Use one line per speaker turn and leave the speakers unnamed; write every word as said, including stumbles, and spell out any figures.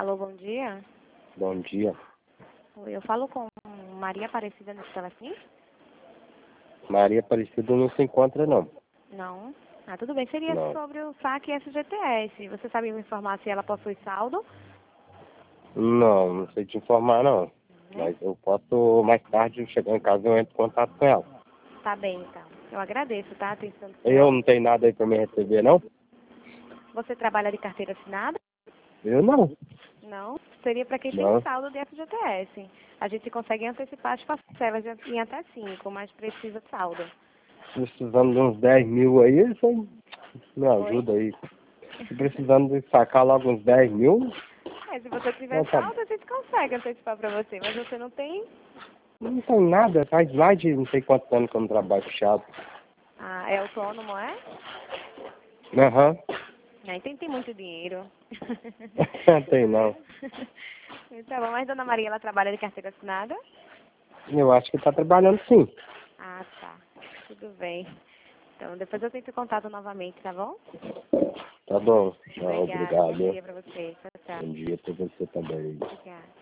Alô, bom dia.
Bom dia.
Oi, eu falo com Maria Aparecida nesse telefone?
Maria Aparecida não se encontra, não.
Não. Ah, tudo bem. Seria
Não.
sobre o saque F G T S. Você sabe me informar se ela possui saldo?
Não, não sei te informar, não.
Né?
Mas eu posso, mais tarde, chegar em casa, eu entro em contato com ela.
Tá bem, então. Eu agradeço, tá? A atenção do
Eu
senhor.
não tenho nada aí pra me receber, não?
Você trabalha de carteira assinada?
Eu não.
Não. Seria para quem tem
Não.
saldo de F G T S. A gente consegue antecipar as parcelas de- em até cinco, mas precisa de saldo.
Precisando de uns dez mil aí, você me
Oi?
ajuda aí. Tô precisando de sacar logo uns dez mil.
É, se você tiver
Não, tá,
saldo, a gente consegue antecipar para você, mas você não tem?
não tem nada, faz mais de não sei quantos anos que eu não trabalho fechado.
Ah, é autônomo, é?
Aham.
Ah, então tem muito dinheiro.
Não tem não.
Então, mas Dona Maria, ela trabalha de carteira assinada?
Eu acho que tá trabalhando sim.
Ah, tá. Tudo bem. Então, depois eu tento contato novamente, tá bom?
Tá bom. Não,
Obrigada. Bom
obrigado.
dia pra você. Tchau, tchau.
Bom dia pra você também.
Obrigada.